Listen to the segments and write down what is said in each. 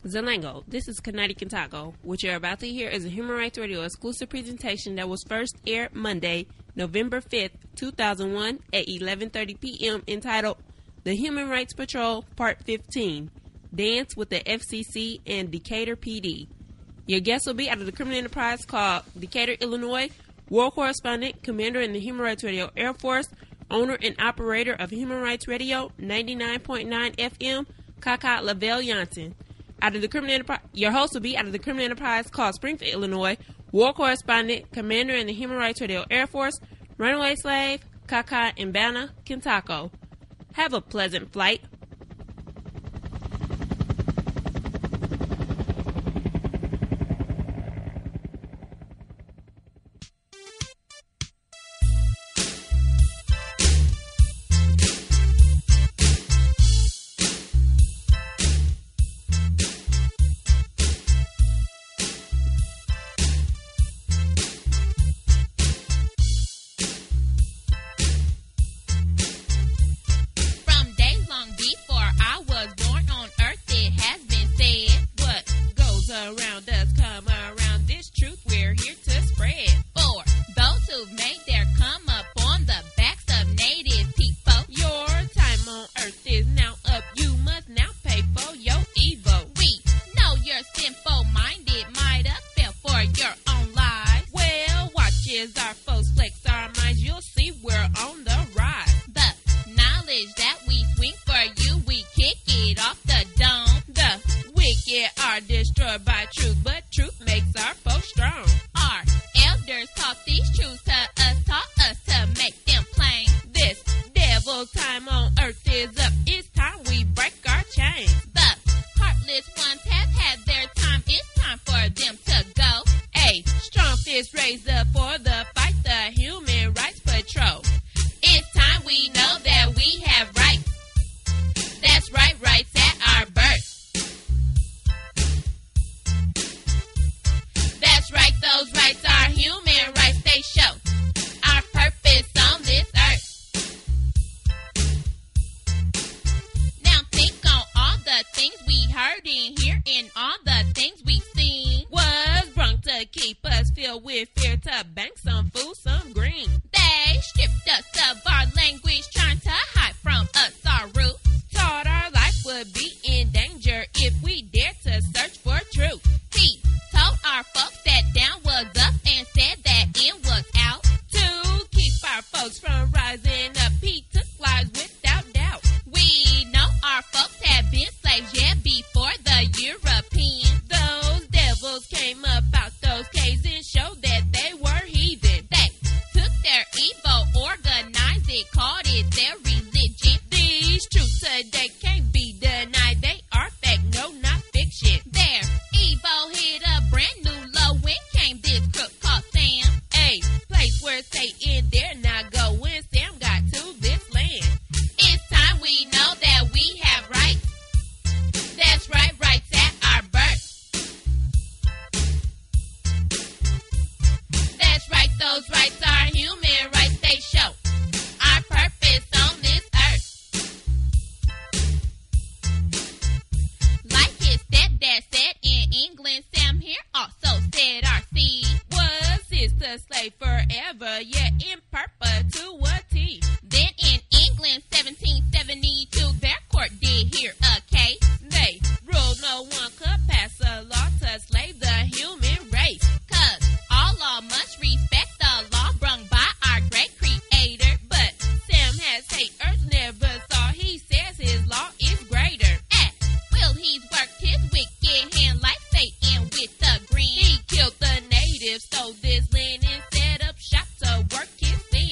Zalango, this is Kanati Kintago. What you're about to hear is a Human Rights Radio exclusive presentation that was first aired Monday, November 5th, 2001 at 11:30 p.m. entitled The Human Rights Patrol Part 15, Dance with the FCC and Decatur PD. Your guest will be out of the criminal enterprise called Decatur, Illinois, war correspondent, commander in the Human Rights Radio Air Force, owner and operator of Human Rights Radio 99.9 FM, Kaka Lavelle Janssen. Out of the criminal enterprise, your host will be out of the criminal enterprise called Springfield, Illinois, war correspondent, commander in the Human Rights Radio Air Force, runaway slave, Kaka Mbana Kintako. Have a pleasant flight.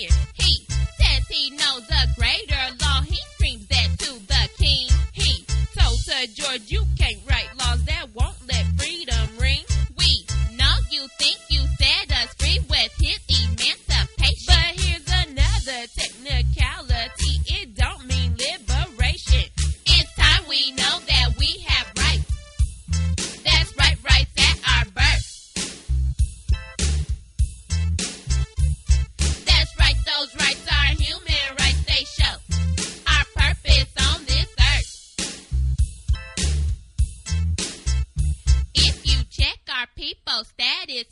He says he knows a greater law. He screams that to the king. He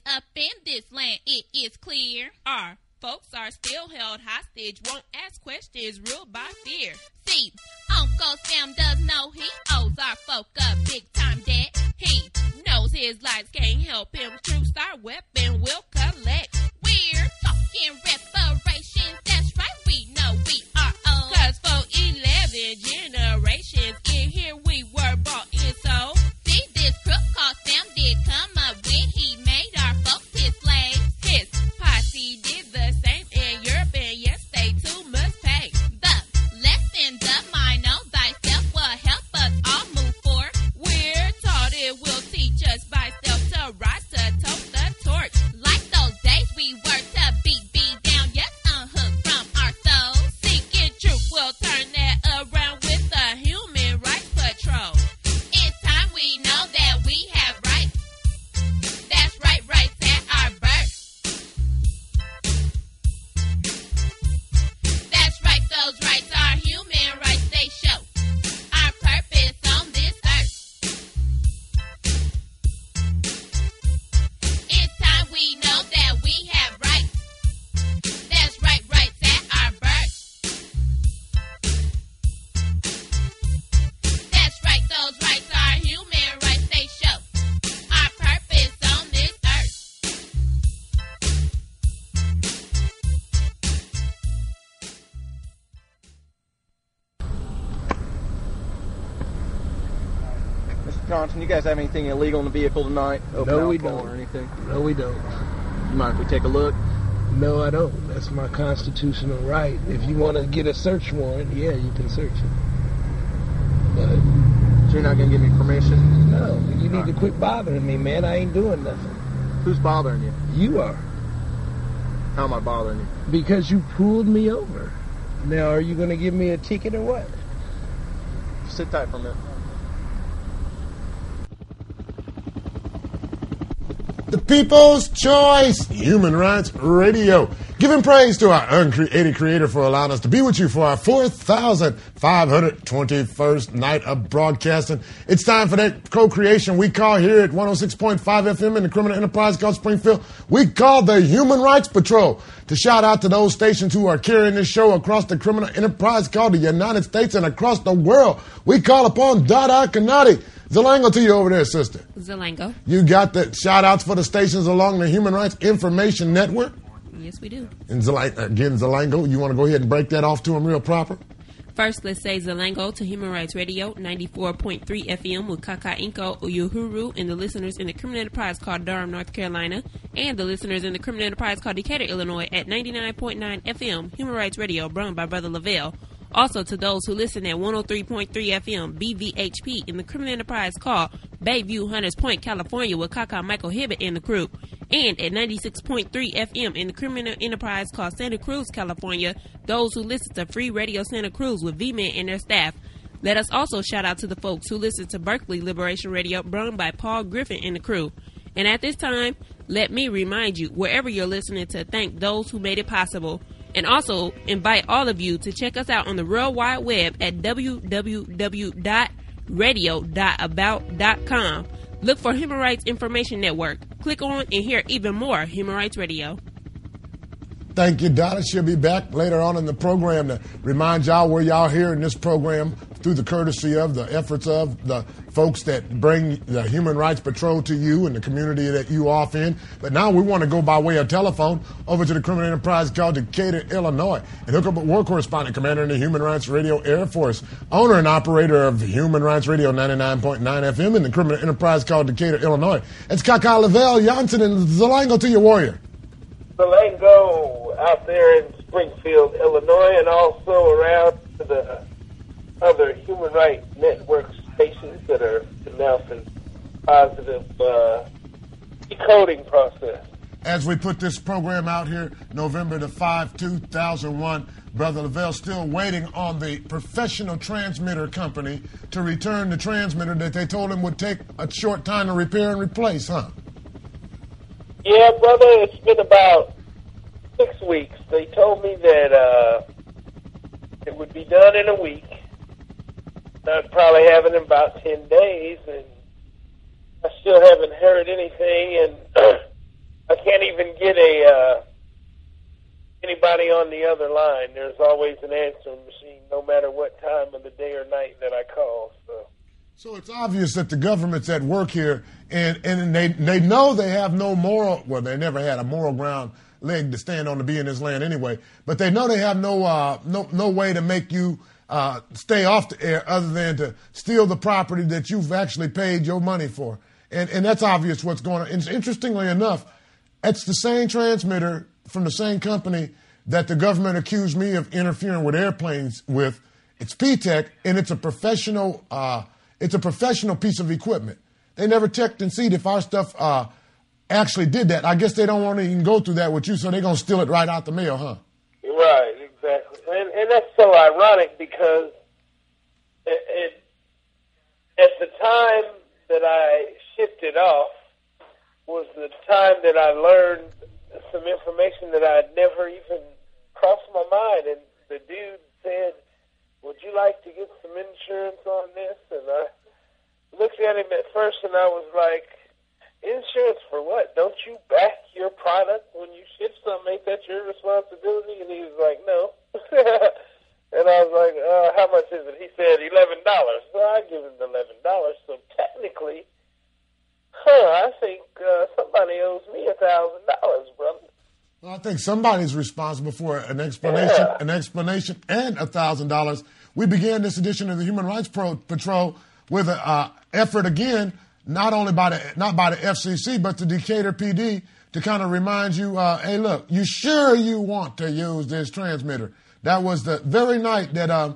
up in this land, it is clear. Our folks are still held hostage, won't ask questions, ruled by fear. See, Uncle Sam does know he owes our folk a big-time debt. He knows his lives can't help him. Troops our weapon will collect. We're talking reparations, that's right, we know we are old. 'Cause for 11 generations, in here we were bought and sold. See, this crook called Sam did come up when he made our folks his slaves. His posse did the same in Europe, and yes, they too must pay. The lessons of mine know thyself will help us all move forward. We're taught it will teach us by self to rise to tote the torch. Like those days we were to beat down, yes, unhooked from our souls. Seeking truth will turn that around with the Human Rights Patrol. It's time we know that we have rights. That's right, rights at our birth. That's right, those rights are human rights, they show our purpose on this earth. It's time we know that we have rights. That's right, rights at our birth. That's right, those rights are human rights, they show our purpose on this earth. Mr. Johnson, you guys have anything illegal in the vehicle tonight? No, we alcohol don't. Or anything? No, we don't. You mind if we take a look? No, I don't. That's my constitutional right. If you want to get a search warrant, yeah, you can search it. But So you're not going to give me permission? no, you need to quit bothering me, man. I ain't doing nothing. Who's bothering you? You are. How am I bothering you? Because you pulled me over. Now, are you going to give me a ticket or what? Sit tight for a minute. The People's Choice Human Rights Radio. Giving praise to our uncreated creator for allowing us to be with you for our 4,521st night of broadcasting. It's time for that co-creation we call here at 106.5 FM in the criminal enterprise called Springfield. We call the Human Rights Patrol. To shout out to those stations who are carrying this show across the criminal enterprise called the United States and across the world. We call upon Dada Kanati. Zelango to you over there, sister. Zelango. You got the shout-outs for the stations along the Human Rights Information Network. Yes, we do. And again, Zelango, you want to go ahead and break that off to him real proper? First, let's say Zelango to Human Rights Radio, 94.3 FM with Kaka Inko Uyuhuru and the listeners in the criminal enterprise called Durham, North Carolina, and the listeners in the criminal enterprise called Decatur, Illinois at 99.9 FM, Human Rights Radio, run by Brother Lavelle. Also to those who listen at 103.3 FM BVHP in the criminal enterprise called Bayview, Hunters Point, California with Kaka Michael Hibbett and the crew. And at 96.3 FM in the criminal enterprise called Santa Cruz, California, those who listen to Free Radio Santa Cruz with V-Man and their staff. Let us also shout out to the folks who listen to Berkeley Liberation Radio run by Paul Griffin and the crew. And at this time, let me remind you, wherever you're listening, to thank those who made it possible. And also invite all of you to check us out on the World Wide Web at www.radio.about.com. Look for Human Rights Information Network. Click on and hear even more Human Rights Radio. Thank you, Donna. She'll be back later on in the program to remind y'all where y'all here in this program through the courtesy of the efforts of the folks that bring the Human Rights Patrol to you and the community that you off in. But now we want to go by way of telephone over to the criminal enterprise called Decatur, Illinois, and hook up with war correspondent, commander in the Human Rights Radio Air Force, owner and operator of Human Rights Radio 99.9 FM in the criminal enterprise called Decatur, Illinois. It's Kaka Lavelle Johnson and Zelango to your warrior. Zelango out there in Springfield, Illinois, and also around to the other Human Rights Network stations that are announcing positive decoding process. As we put this program out here, November the 5, 2001, Brother Lavelle still waiting on the professional transmitter company to return the transmitter that they told him would take a short time to repair and replace, huh? Yeah, brother, it's been about 6 weeks. They told me that it would be done in a week. I'd probably have it in about 10 days, and I still haven't heard anything, and even get anybody on the other line. There's always an answering machine, no matter what time of the day or night that I call. So it's obvious that the government's at work here, and they know they have no moral. Well, they never had a moral ground leg to stand on to be in this land anyway. But they know they have no way to make you stay off the air other than to steal the property that you've actually paid your money for. And that's obvious what's going on. And interestingly enough, it's the same transmitter from the same company that the government accused me of interfering with airplanes with. It's P-Tech, and it's a professional piece of equipment. They never checked and see if our stuff actually did that. I guess they don't want to even go through that with you, so they're going to steal it right out the mail, huh? Right, exactly. And that's so ironic because at the time that I shipped it off was the time that I learned some information that I had never even crossed my mind. And the dude said, "Would you like to get some insurance on this?" And I looked at him at first and I was like, "Insurance for what? Don't you back your product when you ship something? Ain't that your responsibility?" And he was like, "No." And I was like, "How much is it?" He said $11. So I give him the $11. So technically, I think somebody owes me $1,000, brother. Well, I think somebody's responsible for an explanation, and $1,000. We began this edition of the Human Rights Patrol with an effort again, not by the FCC, but the Decatur PD to kind of remind you, hey, look, you sure you want to use this transmitter? That was the very night that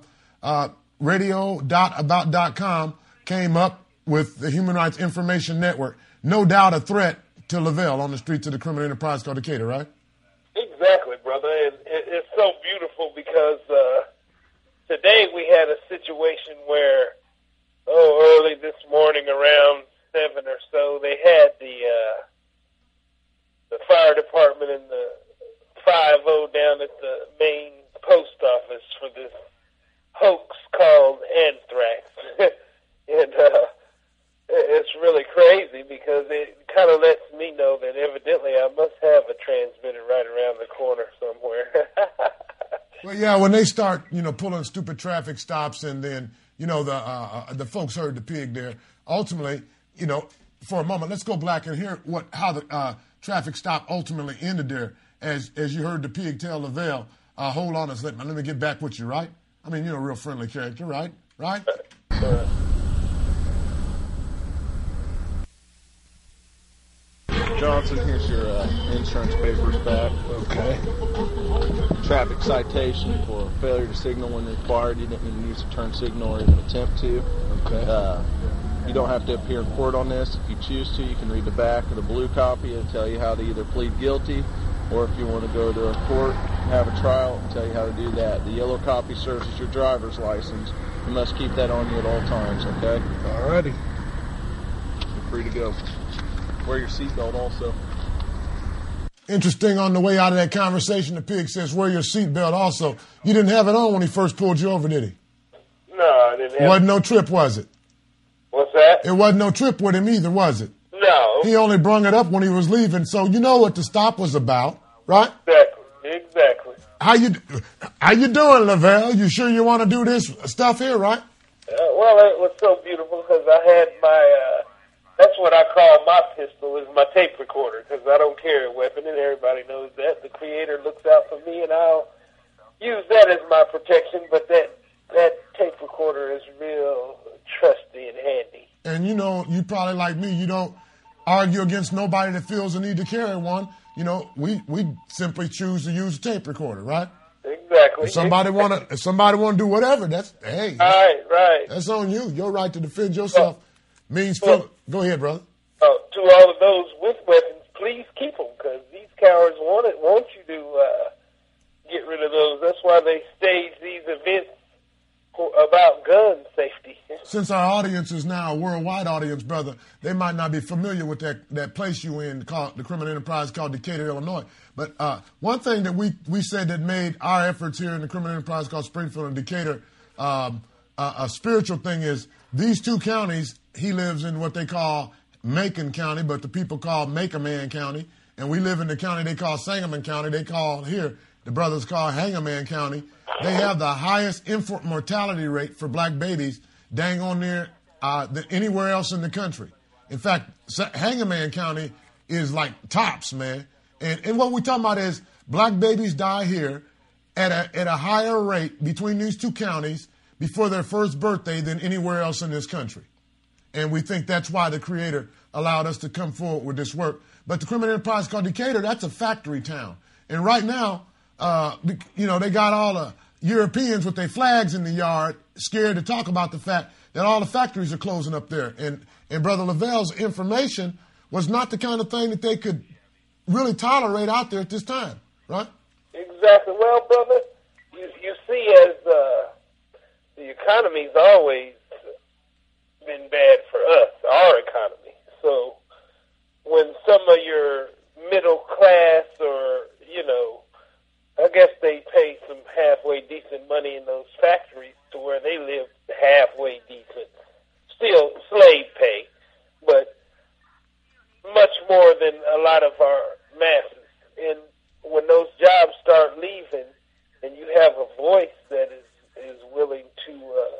radio.about.com came up with the Human Rights Information Network. No doubt a threat to Lavelle on the streets of the criminal enterprise called Decatur, right? Exactly, brother. And it's so beautiful because today we had a situation where, early this morning around 7 or so, they had the fire department and the 5-0 down at the main post office for this hoax called anthrax. And it's really crazy because it kind of lets me know that evidently I must have a transmitter right around the corner somewhere. Well, yeah, when they start, pulling stupid traffic stops and then, the folks heard the pig there. Ultimately, for a moment, let's go back and hear how the traffic stop ultimately ended there. As you heard the pig tell Lavelle, hold on, let me get back with you, right? I mean, real friendly character, right? Right? Johnson, here's your insurance papers back. Okay. Traffic citation for failure to signal when required. You didn't even use a turn signal or even attempt to. Okay. You don't have to appear in court on this. If you choose to, you can read the back of the blue copy. It'll tell you how to either plead guilty, or if you want to go to a court and have a trial, it'll tell you how to do that. The yellow copy serves as your driver's license. You must keep that on you at all times, okay? Alrighty. You're free to go. Wear your seatbelt also. Interesting, on the way out of that conversation, the pig says, wear your seatbelt also. You didn't have it on when he first pulled you over, did he? No, I didn't have it. Wasn't no trip, was it? What's that? It wasn't no trip with him either, was it? No. He only brung it up when he was leaving, so you know what the stop was about, right? Exactly. How you doing, Lavelle? You sure you want to do this stuff here, right? Well, it was so beautiful because I had my... that's what I call my pistol, is my tape recorder, because I don't carry a weapon, and everybody knows that. The Creator looks out for me, and I'll use that as my protection, but that tape recorder is real trusty and handy. And, you probably like me, you don't argue against nobody that feels the need to carry one. We simply choose to use a tape recorder, right? Exactly. If somebody want to do whatever, that's, hey. Right. That's on you. Your right to defend yourself means... Go ahead, brother. To all of those with weapons, please keep them, because these cowards want you to get rid of those. That's why they stage these events about gun safety. Since our audience is now a worldwide audience, brother, they might not be familiar with that place you in called the criminal enterprise called Decatur, Illinois. But one thing that we said that made our efforts here in the criminal enterprise called Springfield and Decatur a spiritual thing is these two counties. He lives in what they call Macon County, but the people call Make-A-Man County. and we live in the county they call Sangamon County. They call here, the brothers call Sangamon County. They have the highest infant mortality rate for black babies dang on near than anywhere else in the country. In fact, Sangamon County is like tops, man. And what we're talking about is black babies die here at a higher rate between these two counties before their first birthday than anywhere else in this country. And we think that's why the Creator allowed us to come forward with this work. But the criminal enterprise called Decatur, that's a factory town. And right now, they got all the Europeans with their flags in the yard scared to talk about the fact that all the factories are closing up there. And Brother Lavelle's information was not the kind of thing that they could really tolerate out there at this time, right? Exactly. Well, brother, you see, as the economy's always been bad for us, our economy. So when some of your middle class or, I guess they pay some halfway decent money in those factories to where they live halfway decent. Still slave pay, but much more than a lot of our masses. And when those jobs start leaving and you have a voice that is willing to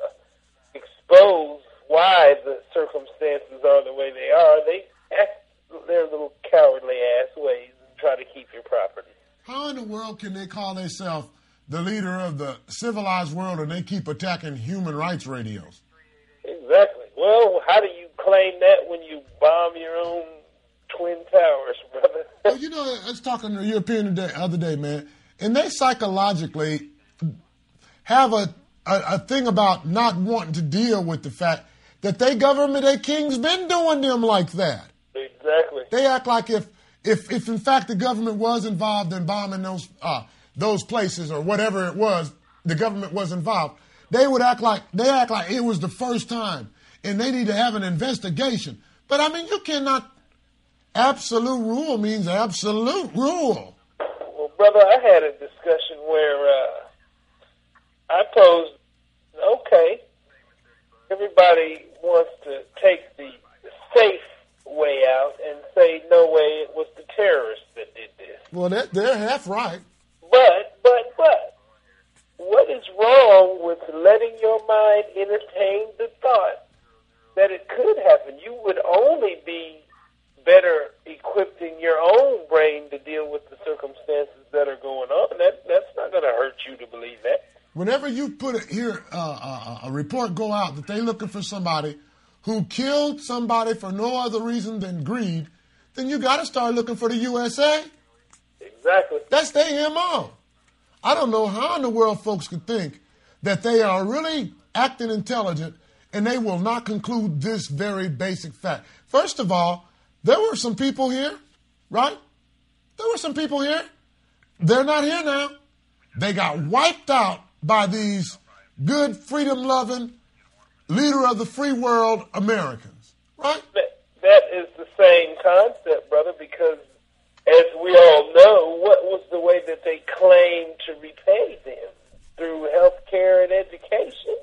expose why the circumstances are the way they are, they act their little cowardly ass ways and try to keep your property. How in the world can they call themselves the leader of the civilized world and they keep attacking human rights radios? Exactly. Well, how do you claim that when you bomb your own Twin Towers, brother? Well, I was talking to a European the other day, man, and they psychologically have a thing about not wanting to deal with the fact that their government, their king's been doing them like that. Exactly. They act like if in fact the government was involved in bombing those places or whatever it was, the government was involved, they act like it was the first time and they need to have an investigation. But I mean, you cannot. Absolute rule means absolute rule. Well, brother, I had a discussion where I posed, okay, everybody wants to take the safe way out and say, no way, it was the terrorists that did this. Well, they're half right. But, what is wrong with letting your mind entertain the thought that it could happen? You would only be better equipped in your own brain to deal with the circumstances that are going on. That's not going to hurt you to believe that. Whenever you put a report go out that they're looking for somebody who killed somebody for no other reason than greed, then you got to start looking for the USA. Exactly. That's their MO. I don't know how in the world folks could think that they are really acting intelligent and they will not conclude this very basic fact. First of all, there were some people here, right? There were some people here. They're not here now. They got wiped out by these good, freedom-loving, leader of the free world Americans, right? That is the same concept, brother, because as we all know, what was the way that they claimed to repay them? Through health care and education?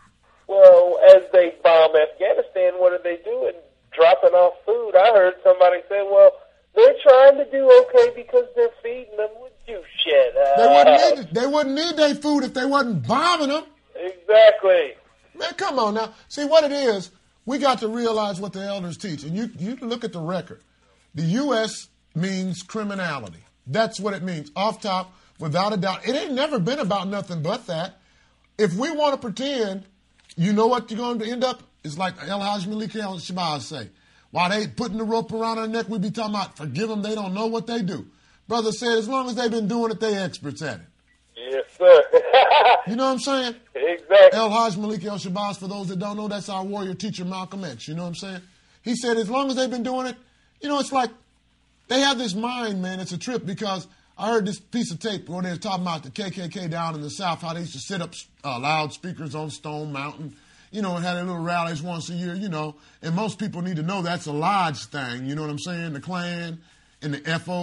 Well, as they bomb Afghanistan, what are they doing? Dropping off food. I heard somebody say, well, they're trying to do okay because they're feeding them. Would you shut up? They wouldn't need their food if they wasn't bombing them. Exactly. Man, come on now. See, what it is, we got to realize what the elders teach. And you look at the record. The U.S. means criminality. That's what it means. Off top, without a doubt. It ain't never been about nothing but that. If we want to pretend, you know what you're going to end up? It's like El Hajj Malik al-Shabazz say. While they putting the rope around our neck, we be talking about forgive them, they don't know what they do. Brother said, as long as they've been doing it, they experts at it. Yes, sir. You know what I'm saying? Exactly. El Hajj Malik al-Shabazz, for those that don't know, that's our warrior teacher, Malcolm X. You know what I'm saying? He said, as long as they've been doing it, it's like they have this mind, man. It's a trip because I heard this piece of tape where they were talking about the KKK down in the South, how they used to set up loudspeakers on Stone Mountain, and had their little rallies once a year, and most people need to know that's a lodge thing, you know what I'm saying? The Klan and the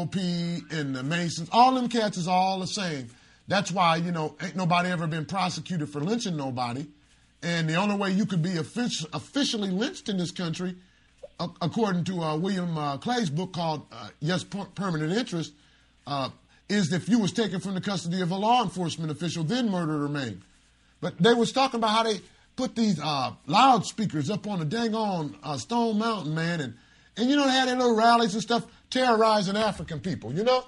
FOP and the Masons, all them cats is all the same. That's why, ain't nobody ever been prosecuted for lynching nobody. And the only way you could be officially lynched in this country according to William Clay's book called Yes, Permanent Interest, is if you was taken from the custody of a law enforcement official, then murdered or maimed. But they was talking about how they put these loudspeakers up on the dang on Stone Mountain, man, and they had their little rallies and stuff terrorizing African people, Well,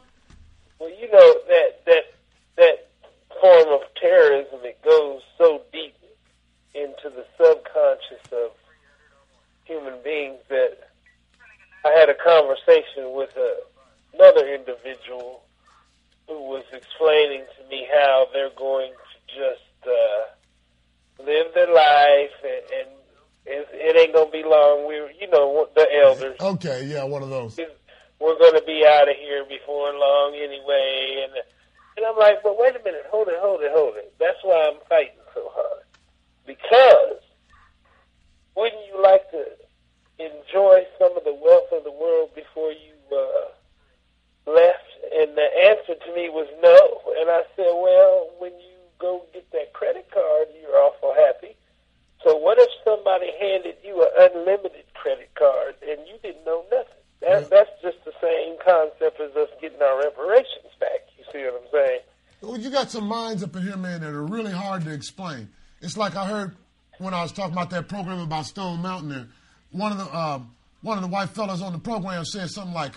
that form of terrorism, it goes so deep into the subconscious of human beings that I had a conversation with another individual who was explaining to me how they're going to just live their life, and it ain't going to be long. The elders. Okay, yeah, one of those. We're going to be out of here before long anyway. And I'm like, but wait a minute, hold it. That's why I'm fighting so hard. Because wouldn't you like to enjoy some of the wealth of the world before you left? And the answer to me was no. And I said, well, when you go get that credit card, you're awful happy. So what if somebody handed you an unlimited credit card and you didn't know nothing? That's just the same concept as us getting our reparations back. You see what I'm saying? Well, you got some minds up in here, man, that are really hard to explain. It's like I heard when I was talking about that program about Stone Mountain there. One of the white fellas on the program said something like,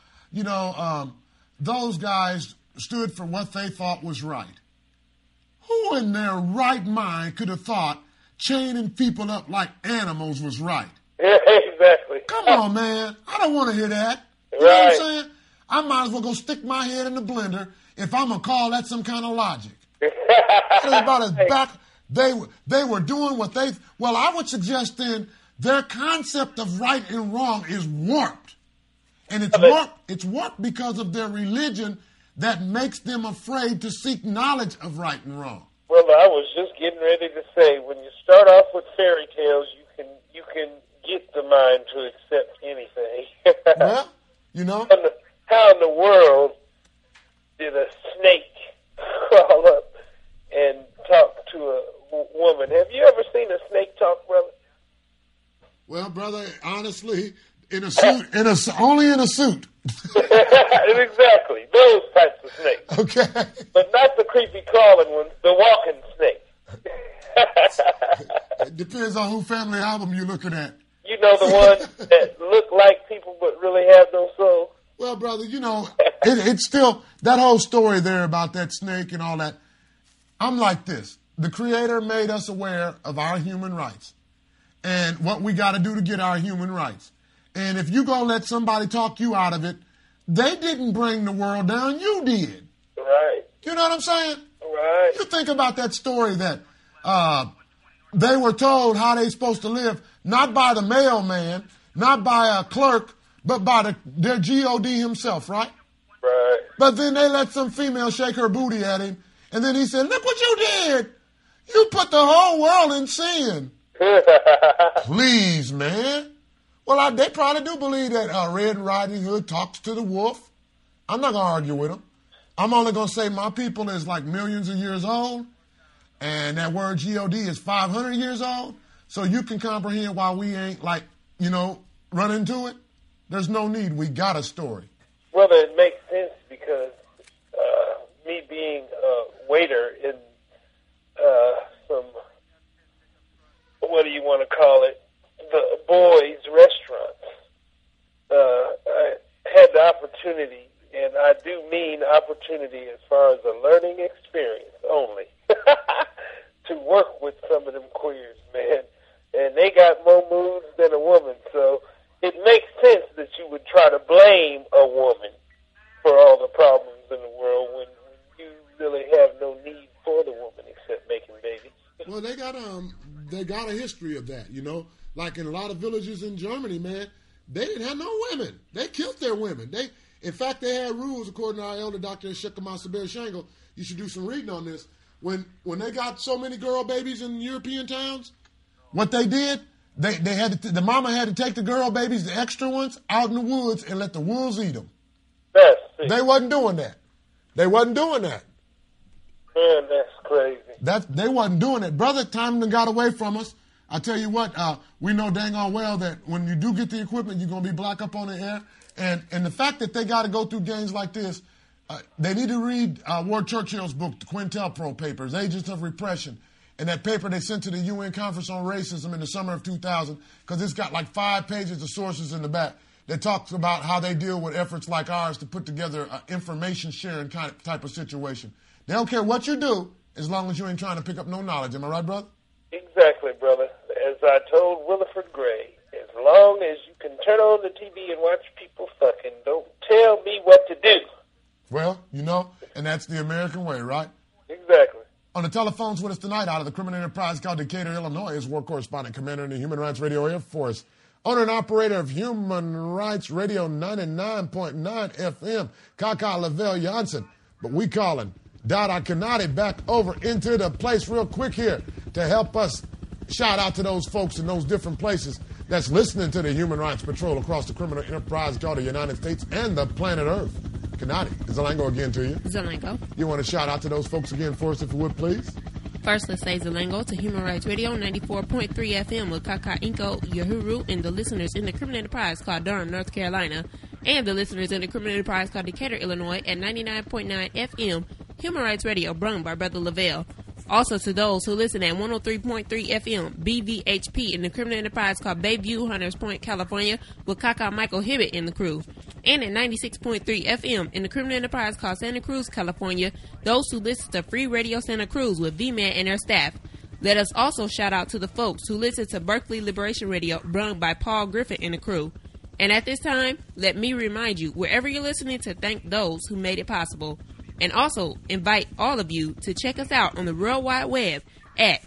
those guys stood for what they thought was right. Who in their right mind could have thought chaining people up like animals was right? Yeah, exactly. Come on, man. I don't want to hear that. You know what I'm saying? I might as well go stick my head in the blender if I'm going to call that some kind of logic. That is about as back. They were doing what they... Well, I would suggest then their concept of right and wrong is warped. And it's warped because of their religion that makes them afraid to seek knowledge of right and wrong. Well, I was just getting ready to say, when you start off with fairy tales, you can get the mind to accept anything. Well, How in the world did a snake crawl up and talk to a woman? Have you ever seen a snake talk, brother? Well, brother, honestly, in a suit, only in a suit. Exactly, those types of snakes. Okay. But not the creepy crawling ones, the walking snake. It depends on who family album you're looking at. You know, the ones that look like people but really have no soul. Well, brother, it's still, that whole story there about that snake and all that. I'm like this. The Creator made us aware of our human rights and what we got to do to get our human rights. And if you going to let somebody talk you out of it, they didn't bring the world down. You did. Right. You know what I'm saying? Right. You think about that story that they were told how they supposed to live, not by the mailman, not by a clerk, but by their G.O.D. himself, right? Right. But then they let some female shake her booty at him, and then he said, look what you did. You put the whole world in sin. Please, man. Well, they probably do believe that Red Riding Hood talks to the wolf. I'm not going to argue with them. I'm only going to say my people is like millions of years old, and that word G-O-D is 500 years old, so you can comprehend why we ain't run into it. There's no need. We got a story. Well, it makes sense because me being a waiter in some, what do you want to call it, the boys' restaurants, I had the opportunity, and I do mean opportunity as far as a learning experience only, to work with some of them queers, man. And they got more moves than a woman, so it makes sense that you would try to blame a woman for all the problems in the world when you really have no need for the woman except making babies. Well, they got a history of that, Like in a lot of villages in Germany, man, they didn't have no women. They killed their women. In fact, they had rules, according to our elder Dr. Shekhamah Sabir Shangle. You should do some reading on this. When they got so many girl babies in European towns, what they did, the mama had to take the girl babies, the extra ones, out in the woods and let the wolves eat them. They wasn't doing that. Man, that's crazy. They wasn't doing it. Brother, time got away from us. I tell you what, we know dang on well that when you do get the equipment, you're going to be black up on the air. And the fact that they got to go through games like this, they need to read Ward Churchill's book, the Quintelpro Papers, Agents of Repression, and that paper they sent to the UN Conference on Racism in the summer of 2000, because it's got like 5 pages of sources in the back that talks about how they deal with efforts like ours to put together an information sharing type of situation. They don't care what you do as long as you ain't trying to pick up no knowledge. Am I right, brother? Exactly, brother. As I told Williford Gray, as long as you can turn on the TV and watch people fucking, don't tell me what to do. Well, you know, and that's the American way, right? Exactly. On the telephones with us tonight out of the criminal enterprise called Decatur, Illinois, is war correspondent, commander in the Human Rights Radio Air Force, owner and operator of Human Rights Radio 99.9 FM, Kaka Lavelle Jansen. But we calling Dada Kanati back over into the place real quick here to help us shout out to those folks in those different places that's listening to the Human Rights Patrol across the criminal enterprise called the United States and the planet Earth. Kanati, Zelengo again to you. Zelengo. You want to shout out to those folks again for us, if you would, please? First, let's say Zelengo to Human Rights Radio 94.3 FM with Kaka Inko Yahuru and the listeners in the criminal enterprise called Durham, North Carolina, and the listeners in the criminal enterprise called Decatur, Illinois at 99.9 FM, Human Rights Radio, brung by Brother Lavelle. Also to those who listen at 103.3 FM, BVHP in the criminal enterprise called Bayview, Hunters Point, California, with Kaka Michael Hibbett in the crew. And at 96.3 FM in the criminal enterprise called Santa Cruz, California, those who listen to Free Radio Santa Cruz with V-Man and their staff. Let us also shout out to the folks who listen to Berkeley Liberation Radio, brung by Paul Griffin and the crew. And at this time, let me remind you, wherever you're listening, to thank those who made it possible. And also invite all of you to check us out on the World Wide Web at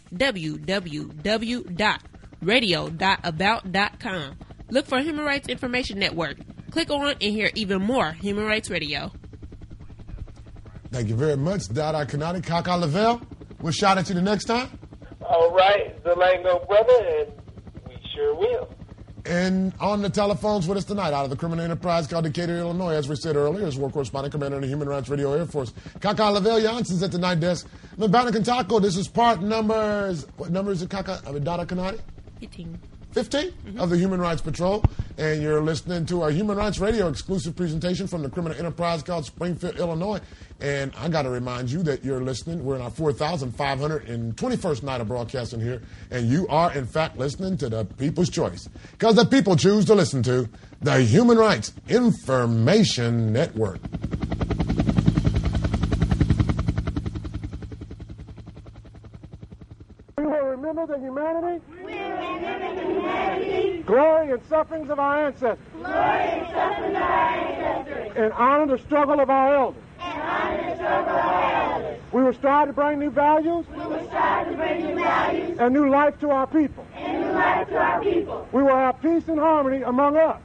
www.radio.about.com. Look for Human Rights Information Network. Click on and hear even more Human Rights Radio. Thank you very much, Dada Kanati. Kaka Lavelle, we'll shout at you the next time. All right, Zelengo, brother, and we sure will. And on the telephones with us tonight out of the criminal enterprise called Decatur, Illinois, as we said earlier, is war correspondent, commander in the Human Rights Radio Air Force, Kaka Lavelle Jansen's at the night desk. Mbana Kantako, this is part numbers, what number is it, Kaka? Dada Kanati? 15 of the Human Rights Patrol, and you're listening to our Human Rights Radio exclusive presentation from the criminal enterprise called Springfield, Illinois. And I got to remind you that you're listening. We're in our 4,521st night of broadcasting here, and you are, in fact, listening to the People's Choice, because the people choose to listen to the Human Rights Information Network. We will remember the humanity, glory and sufferings of our ancestors, and honor the struggle of our elders. We will strive to bring new values, and new life to our people. We will have peace and harmony among us.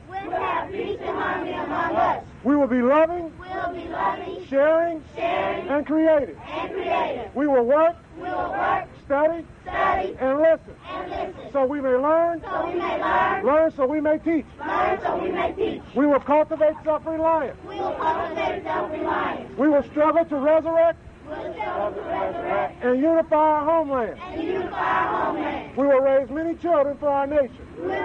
We will be loving, sharing, and creative. We will work, study, and listen. So we may learn, so we may teach. We will cultivate self-reliance. We will struggle to resurrect and unify our homeland. We will raise many children for our nation.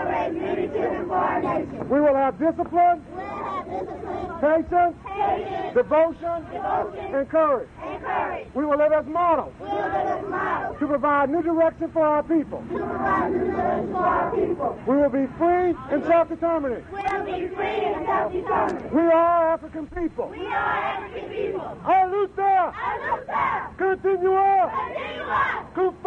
We will have discipline, patience, devotion, and courage. We will live as models to provide new direction for our people. We will be free and self-determined. We are African people. A luta! Continua!